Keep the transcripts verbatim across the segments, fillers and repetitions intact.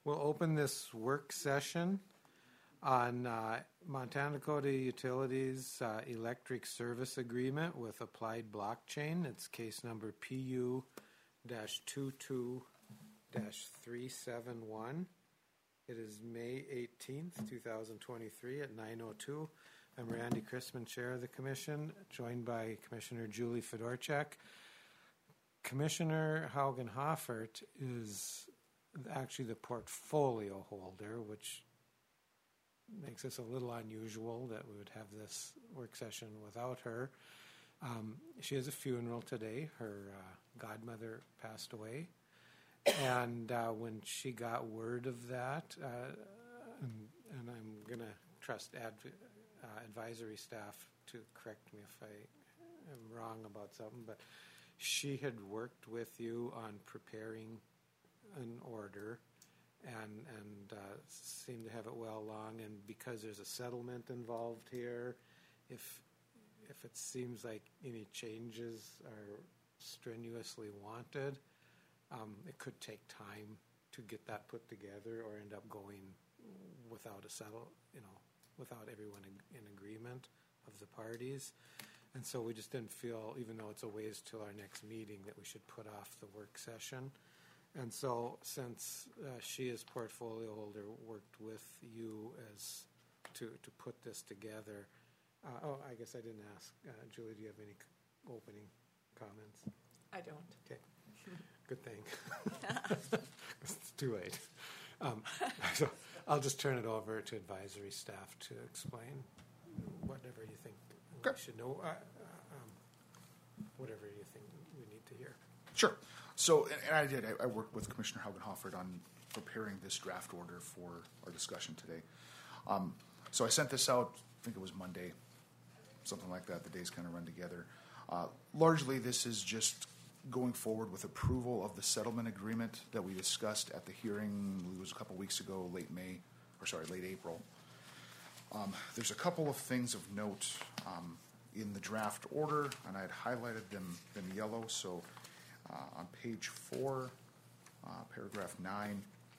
We'll open this work session on uh, Montana Dakota Utilities uh, Electric Service Agreement with Applied Blockchain. It's case number P U twenty-two dash three seven one. It is May eighteenth, twenty twenty-three at nine oh two. I'm Randy Chrisman, Chair of the Commission, joined by Commissioner Julie Fedorchak. Commissioner Haugen Hoffert is actually the portfolio holder, which makes this a little unusual that we would have this work session without her. Um, she has a funeral today. Her uh, godmother passed away. And uh, when she got word of that, uh, and, and I'm going to trust adv- uh, advisory staff to correct me if I am wrong about something, but she had worked with you on preparing an order and and uh, seemed to have it well along. And because there's a settlement involved here, if if it seems like any changes are strenuously wanted, um, it could take time to get that put together or end up going without a settle, you know, without everyone in, in agreement of the parties. And so we just didn't feel, even though it's a ways till our next meeting, that we should put off the work session. And so since uh, she as portfolio holder worked with you as to, to put this together, uh, oh, I guess I didn't ask. Uh, Julie, do you have any c- opening comments? I don't. Okay, good thing. It's too late. Um, so I'll just turn it over to advisory staff to explain whatever you think we okay. should know, uh, uh, um, whatever you think we need to hear. Sure. So, and, and I did, I, I worked with Commissioner Haugen Hoffert on preparing this draft order for our discussion today. Um, so I sent this out, I think it was Monday, something like that. The days kind of run together. Uh, largely, this is just going forward with approval of the settlement agreement that we discussed at the hearing. It was a couple weeks ago, late May, or sorry, late April. Um, there's a couple of things of note um, in the draft order, and I had highlighted them in yellow. So uh, on page four, uh, paragraph nine,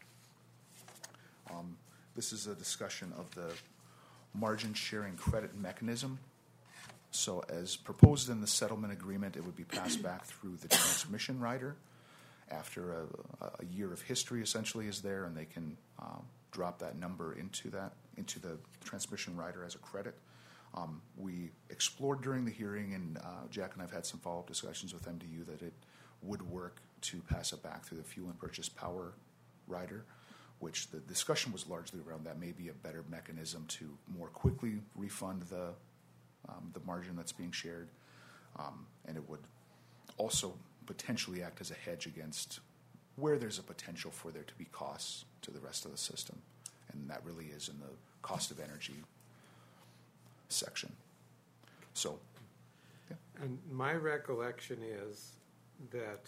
um, this is a discussion of the margin sharing credit mechanism. So as proposed in the settlement agreement, it would be passed back through the transmission rider after a, a year of history essentially is there, and they can um, drop that number into that into the transmission rider as a credit. Um, we explored during the hearing, and uh, Jack and I have had some follow-up discussions with M D U that it would work to pass it back through the fuel and purchase power rider, which the discussion was largely around that may be a better mechanism to more quickly refund the um, the margin that's being shared, um, and it would also potentially act as a hedge against where there's a potential for there to be costs to the rest of the system, and that really is in the cost of energy section. So, yeah. And my recollection is that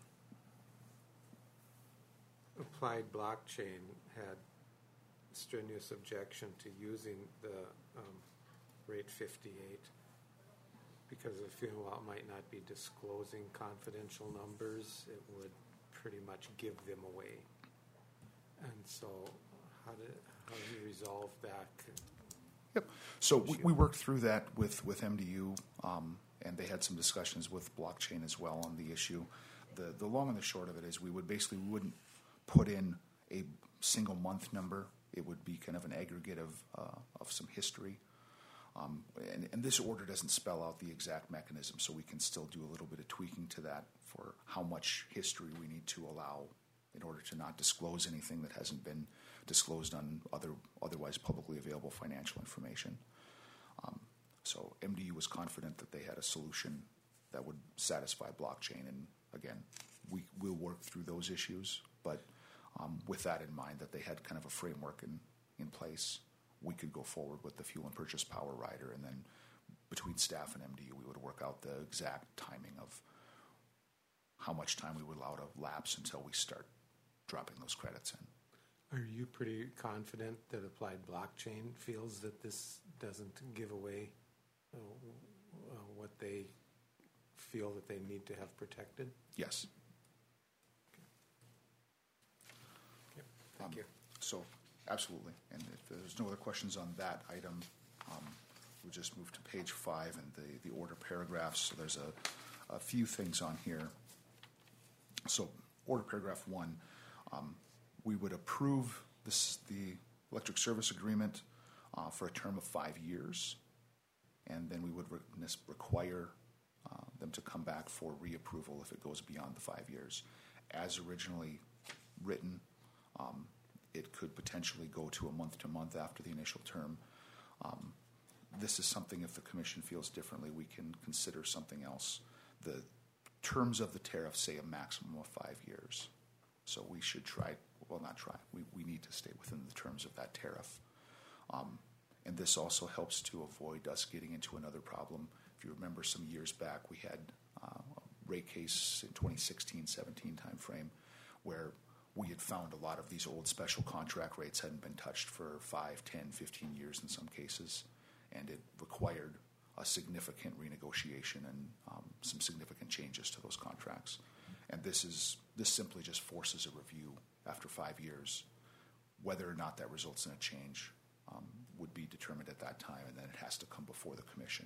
Applied Blockchain had strenuous objection to using the um, rate fifty-eight because of feeling while it might not be disclosing confidential numbers, it would pretty much give them away. And so how did how do you resolve that? Yep. So we, we worked through that with, with M D U, um, and they had some discussions with blockchain as well on the issue. The the long and the short of it is we would basically we wouldn't put in a single month number. It would be kind of an aggregate of uh, of some history. Um, and, and this order doesn't spell out the exact mechanism, so we can still do a little bit of tweaking to that for how much history we need to allow in order to not disclose anything that hasn't been disclosed on other otherwise publicly available financial information. Um, so M D U was confident that they had a solution that would satisfy blockchain, and again, we will work through those issues, but um, with that in mind, that they had kind of a framework in, in place, we could go forward with the fuel and purchase power rider, and then between staff and M D U, we would work out the exact timing of how much time we would allow to lapse until we start dropping those credits in. Are you pretty confident that Applied Blockchain feels that this doesn't give away uh, uh, what they feel that they need to have protected? Yes. Okay. Thank you. So, absolutely. And if there's no other questions on that item, um, we'll just move to page five and the, the order paragraphs. So there's a, a few things on here. So, order paragraph one, um, we would approve this, the electric service agreement uh, for a term of five years, and then we would re- require uh, them to come back for reapproval if it goes beyond the five years. As originally written, um, it could potentially go to a month to month after the initial term. Um, this is something, if the commission feels differently, we can consider something else. The terms of the tariff say a maximum of five years. So we should try, well, not try, we, we need to stay within the terms of that tariff. Um, and this also helps to avoid us getting into another problem. If you remember some years back, we had uh, a rate case in twenty sixteen seventeen timeframe where we had found a lot of these old special contract rates hadn't been touched for five, ten, fifteen years in some cases, and it required a significant renegotiation and um, some significant changes to those contracts. And this is this simply just forces a review after five years. Whether or not that results in a change um, would be determined at that time, and then it has to come before the commission.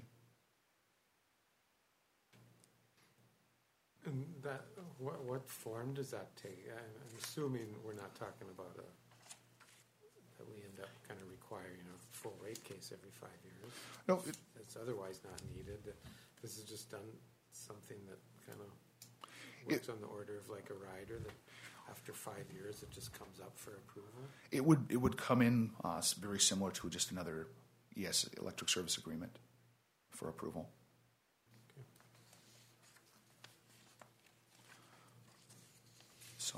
And that, what, what form does that take? I'm, I'm assuming we're not talking about a, that we end up kind of requiring a full rate case every five years. No, it, It's otherwise not needed. This is just done something that kind of works it, on the order of like a rider that after five years it just comes up for approval. It would it would come in uh, very similar to just another E S electric service agreement for approval. Okay. So,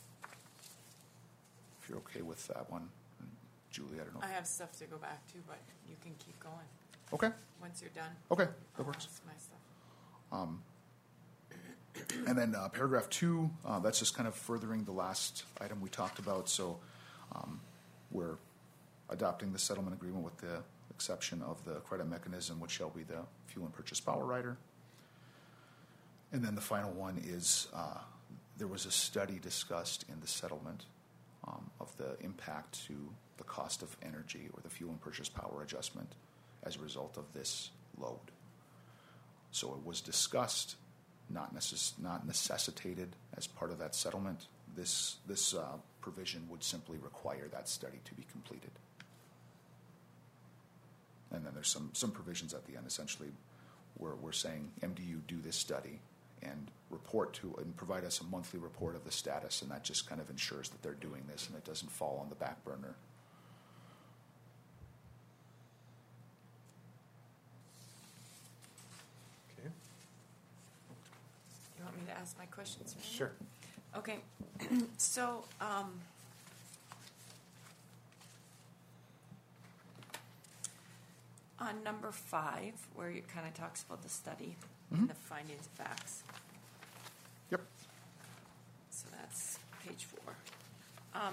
if you're okay with that one, Julie, I don't know. I have stuff to go back to, but you can keep going. Okay. Once you're done. Okay, that I'll works. ask my stuff. Um, and then uh, paragraph two, uh, that's just kind of furthering the last item we talked about. So um, we're adopting the settlement agreement with the exception of the credit mechanism, which shall be the fuel and purchase power rider. And then the final one is uh, there was a study discussed in the settlement um, of the impact to the cost of energy or the fuel and purchase power adjustment as a result of this load. So it was discussed, not, necess- not necessitated as part of that settlement. This, this uh, provision would simply require that study to be completed. And then there's some, some provisions at the end. Essentially, we're, we're saying M D U do this study and report to and provide us a monthly report of the status, and that just kind of ensures that they're doing this and it doesn't fall on the back burner. You want me to ask my questions? Right? Sure. Okay. So, um, on number five, where it kind of talks about the study Mm-hmm. and the findings of facts. Yep. So that's page four. Um,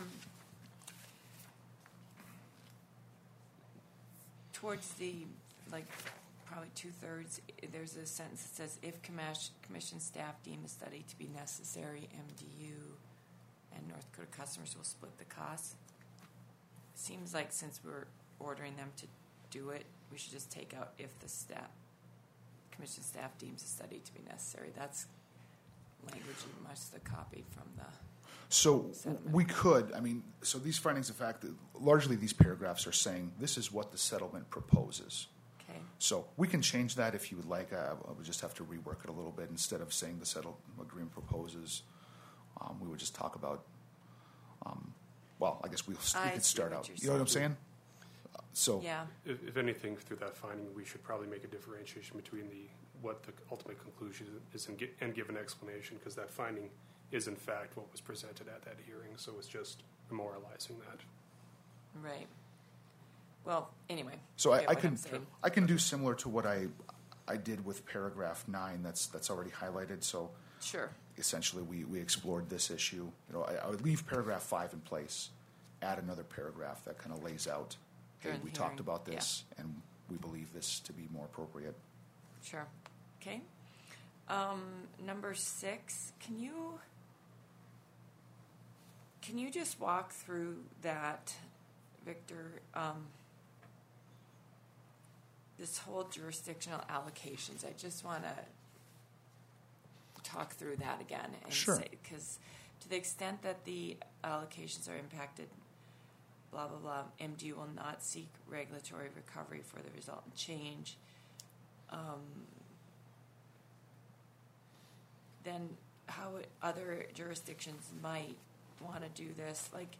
towards the, like, probably two-thirds, there's a sentence that says, if commission, commission staff deem a study to be necessary, M D U and North Dakota customers will split the costs. Seems like since we're ordering them to do it, we should just take out if the staff, commission staff deems a study to be necessary. That's language you must have copied from the So settlement. we could, I mean, so these findings of fact, largely these paragraphs are saying this is what the settlement proposes. Okay. So we can change that if you would like. I, I would just have to rework it a little bit. Instead of saying the settlement agreement proposes, um, we would just talk about, um, well, I guess we'll, we I could see start what out. you're You know what I'm saying. saying? Uh, so Yeah. If, if anything, through that finding, we should probably make a differentiation between the what the ultimate conclusion is and, get, and give an explanation, because that finding is in fact what was presented at that hearing. So it's just memorializing that. Right. Well, anyway. So I, get I what can I'm saying. I can do similar to what I I did with paragraph nine. That's that's already highlighted. So Sure. essentially, we, we explored this issue. You know, I, I would leave paragraph five in place, add another paragraph that kind of lays out, hey, During we the talked hearing, about this, and we believe this to be more appropriate. Sure. Okay. Um, number six, can you can you just walk through that, Victor? Um, this whole jurisdictional allocations. I just want to talk through that again and Sure. say, because to the extent that the allocations are impacted, blah blah blah, M D U will not seek regulatory recovery for the resultant change. Um, then how other jurisdictions might want to do this, like,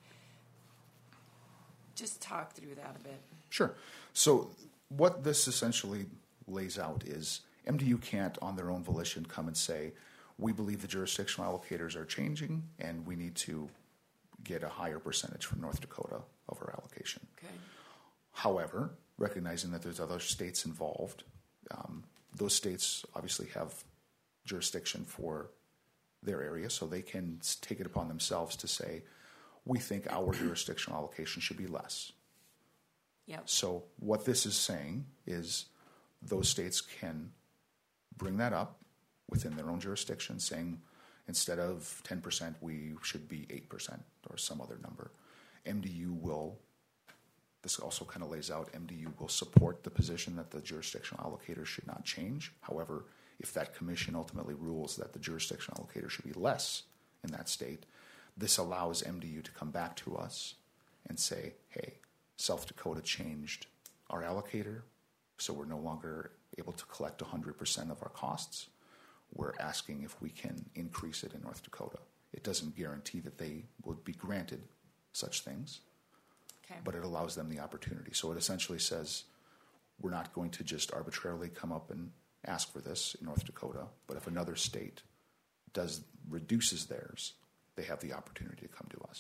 just talk through that a bit. Sure. So what this essentially lays out is M D U can't, on their own volition, come and say, we believe the jurisdictional allocators are changing and we need to get a higher percentage from North Dakota of our allocation. Okay. However, recognizing that there's other states involved, um, those states obviously have jurisdiction for their area, so they can s- take it upon themselves to say, we think our jurisdictional allocation should be less. Yep. So what this is saying is those states can bring that up within their own jurisdiction, saying instead of ten percent, we should be eight percent or some other number. M D U will, this also kind of lays out, M D U will support the position that the jurisdictional allocator should not change. However, if that commission ultimately rules that the jurisdictional allocator should be less in that state, this allows M D U to come back to us and say, hey, South Dakota changed our allocator, so we're no longer able to collect one hundred percent of our costs. We're asking if we can increase it in North Dakota. It doesn't guarantee that they would be granted such things, Okay. but it allows them the opportunity. So it essentially says we're not going to just arbitrarily come up and ask for this in North Dakota, but if another state does reduces theirs, they have the opportunity to come to us.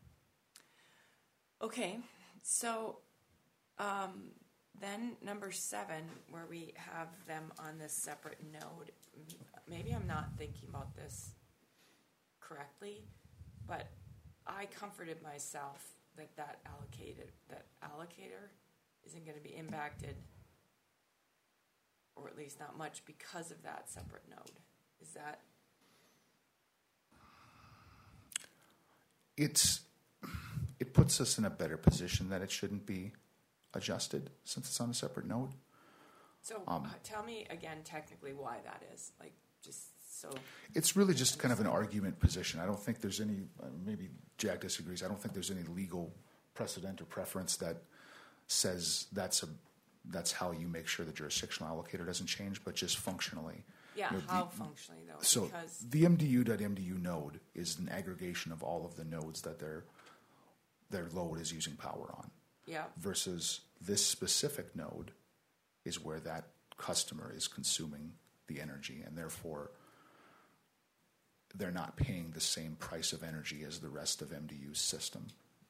Okay, so um, then number seven, where we have them on this separate node, m- maybe I'm not thinking about this correctly, but I comforted myself that that allocated, that allocator isn't going to be impacted, or at least not much, because of that separate node. Is that? It's it puts us in a better position that it shouldn't be adjusted since it's on a separate node. So Um, uh, tell me again technically why that is. Like, just so. It's really just kind of an argument position. I don't think there's any, uh, maybe Jack disagrees, I don't think there's any legal precedent or preference that says that's a that's how you make sure the jurisdictional allocator doesn't change, but just functionally. Yeah, You know, how the- functionally though? So because the M D U.M D U node is an aggregation of all of the nodes that their their load is using power on, yeah, versus this specific node is where that customer is consuming the energy, and therefore they're not paying the same price of energy as the rest of M D U's system.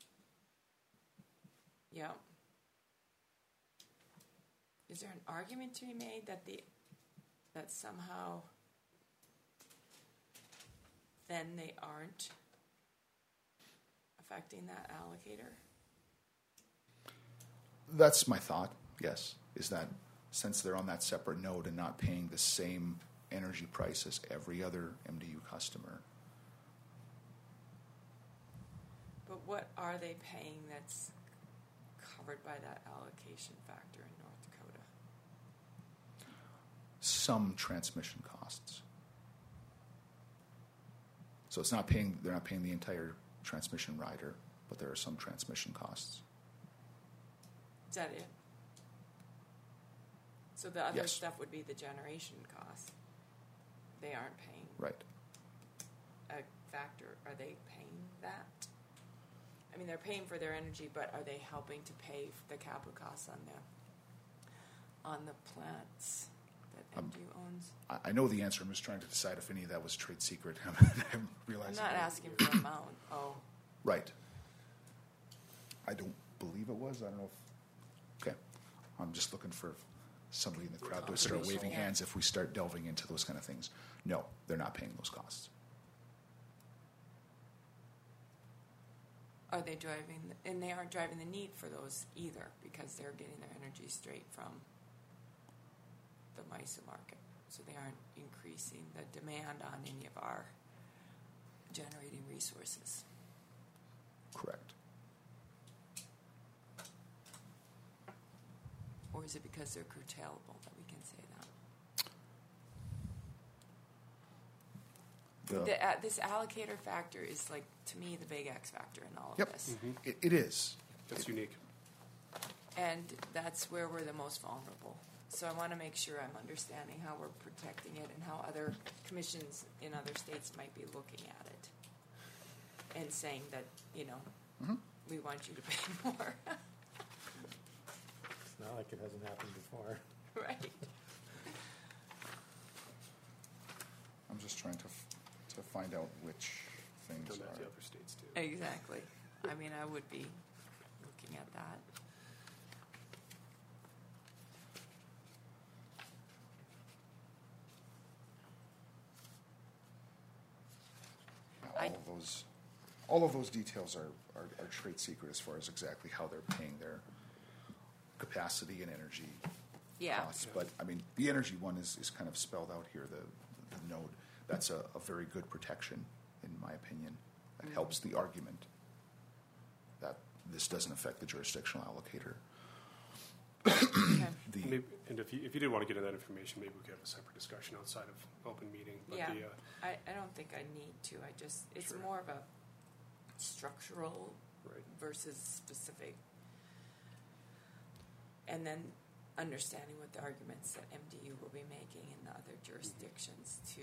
yeah. Is there an argument to be made that the that somehow then they aren't affecting that allocator? That's my thought, yes, is that since they're on that separate node and not paying the same energy price as every other M D U customer, But what are they paying that's covered by that allocation factor in North Dakota? some transmission costs. So it's not paying, they're not paying the entire transmission rider, but there are some transmission costs. Is that it? So the other Yes. stuff would be the generation cost. They aren't paying Right. a factor. Are they paying that? I mean, they're paying for their energy, but are they helping to pay for the capital costs on the on the plants that M D U owns? I, I know the answer. I'm just trying to decide if any of that was trade secret. I'm I'm realizing. not that- asking for amount. Oh, Right. I don't believe it was. I don't know if. Okay. I'm just looking for somebody in the crowd to start waving Yeah. hands if we start delving into those kind of things. No, they're not paying those costs. are they driving? The, and they aren't driving the need for those either because they're getting their energy straight from the MISO market. So they aren't increasing the demand on any of our generating resources. Correct. Or is it because they're curtailable that we can say that? The, The, uh, this allocator factor is, like, to me, the big X factor in all of Yep. this. it, it is. That's unique. And that's where we're the most vulnerable. So I want to make sure I'm understanding how we're protecting it and how other commissions in other states might be looking at it and saying that, you know, Mm-hmm. we want you to pay more. It's not like it hasn't happened before. Right. I'm just trying to f- to find out which things Done that to are. other states too. Exactly. I mean, I would be looking at that. All I- of those, all of those details are, are, are trade secret as far as exactly how they're paying their capacity and energy Yeah. costs. But I mean, the energy one is, is kind of spelled out here. The, the node. That's a, a very good protection, in my opinion. That helps the argument that this doesn't affect the jurisdictional allocator. Okay. The Maybe, and if you, if you did want to get into that information, maybe we could have a separate discussion outside of open meeting. But Yeah. the, uh, I, I don't think I need to. I just, it's Sure. more of a structural right. versus specific. And then understanding what the arguments that M D U will be making in the other jurisdictions to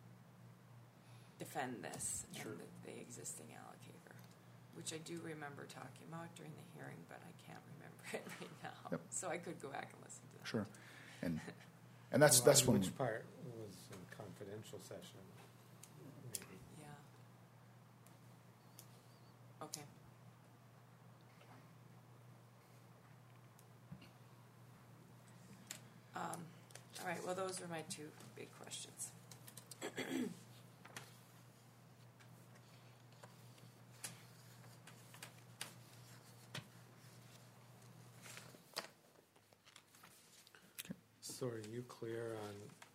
defend this Sure. and the, the existing allocator, which I do remember talking about during the hearing, but I can't remember it right now. Yep. So I could go back and listen to that. Sure, and and that's Well, that's and when Which part was in confidential session? Maybe. Yeah. Okay. Um, all right, well, those are my two big questions. So are you clear on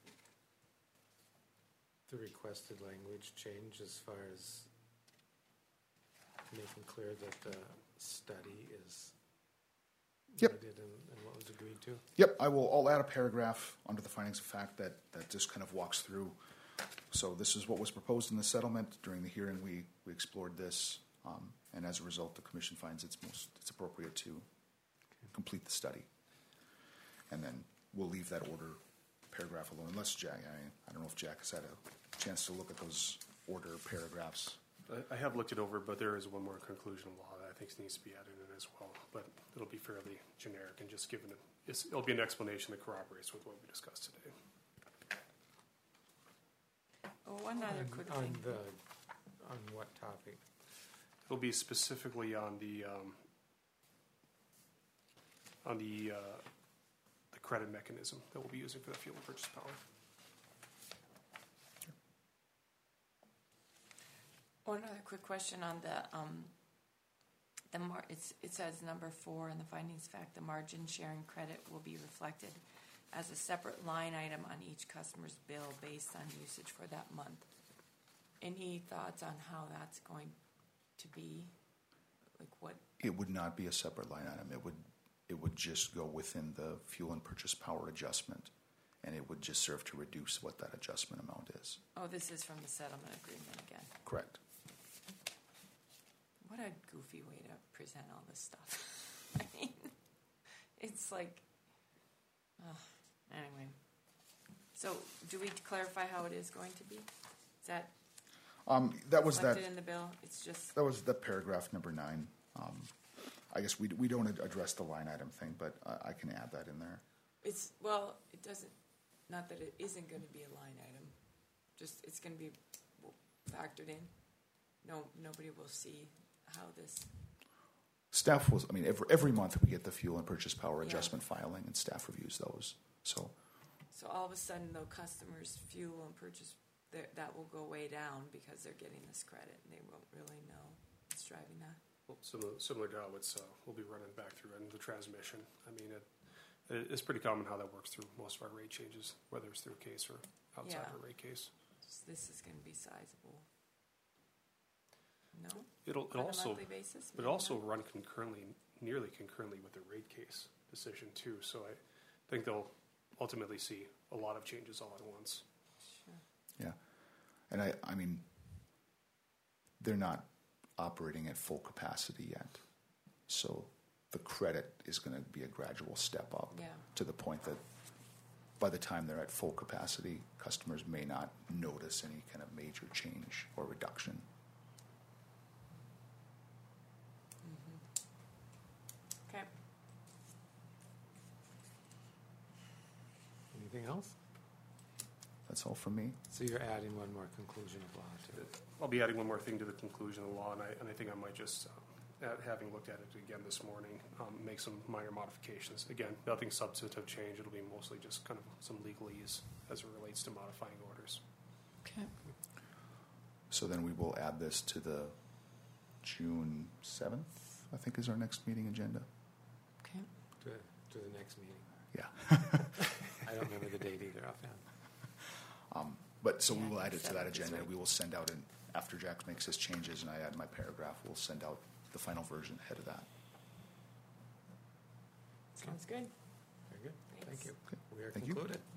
the requested language change as far as making clear that the study is Yep. needed and, and what was agreed to? Yep, I will. I'll add a paragraph under the findings of fact that, that just kind of walks through. So this is what was proposed in the settlement. During the hearing, we, we explored this, um, and as a result, the commission finds it's most it's appropriate to complete the study. And then we'll leave that order paragraph alone, unless Jack. I, I don't know if Jack has had a chance to look at those order paragraphs. I- I have looked it over, but there is one more conclusion of law that I think needs to be added in as well. But it'll be fairly generic and just given it. It's, it'll be an explanation that corroborates with what we discussed today. Oh, one other On- quick on thing. the on what topic? It'll be specifically on the um, on the uh, the credit mechanism that we'll be using for the fuel and purchase power. One other quick question on the, um, the mar, it's, it says number four in the findings fact, the margin sharing credit will be reflected as a separate line item on each customer's bill based on usage for that month. Any thoughts on how that's going to be? Like what, It would not be a separate line item. It would it would just go within the fuel and purchase power adjustment, and it would just serve to reduce what that adjustment amount is. oh, this is from the settlement agreement again. Correct. What a goofy way to present all this stuff. I mean, it's like, uh, anyway. So, do we clarify how it is going to be? Is that Um, that was that. reflected in the bill? It's just, That was the paragraph number nine. Um, I guess we we don't ad- address the line item thing, but I, I can add that in there. it's, well, it doesn't, not that it isn't going to be a line item. Just, it's going to be factored in. No, nobody will see how this, Staff was. I mean, every every month we get the fuel and purchase power Yeah. adjustment filing, and staff reviews those. So so all of a sudden, though, customers' fuel and purchase, that that will go way down because they're getting this credit, and they won't really know what's driving that. Well, similar, similar to how it's, uh, we'll be running back through in the transmission. I mean, it, it, it's pretty common how that works through most of our rate changes, whether it's through a case or outside Yeah. of a rate case. Just, this is going to be sizable. No? It'll, it on a also, monthly basis? but it also run concurrently, nearly concurrently with the rate case decision too. So I think they'll ultimately see a lot of changes all at once. Sure. Yeah. And I, I mean, they're not operating at full capacity yet. So the credit is going to be a gradual step up Yeah. to the point that by the time they're at full capacity, customers may not notice any kind of major change or reduction. Okay. Anything else? That's all from me. So you're adding one more conclusion of law to it. I'll be adding one more thing to the conclusion of the law, and I, and I think I might just, uh, at, having looked at it again this morning, um, make some minor modifications. Again, nothing substantive change. It'll be mostly just kind of some legalese as it relates to modifying orders. Okay. So then we will add this to the June seventh, I think is our next meeting agenda. Okay. To, to the next meeting. Yeah. I don't remember the date either offhand. Um, but so Yeah, we will add it to that seventh is agenda. right. We will send out, an, after Jack makes his changes and I add my paragraph, we'll send out the final version ahead of that. Sounds good. Very good. Thank Thanks. you. Okay. We are Thank you. concluded.